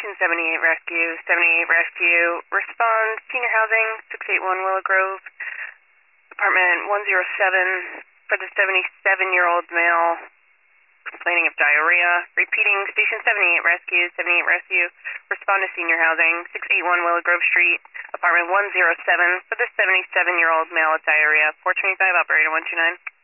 Station 78 Rescue. 78 Rescue. Respond, senior housing, 681 Willow Grove, apartment 107, for the 77-year-old male complaining of diarrhea. Repeating, Station 78 Rescue. 78 Rescue. Respond to senior housing, 681 Willow Grove Street, apartment 107, for the 77-year-old male with diarrhea. 425, operator 129.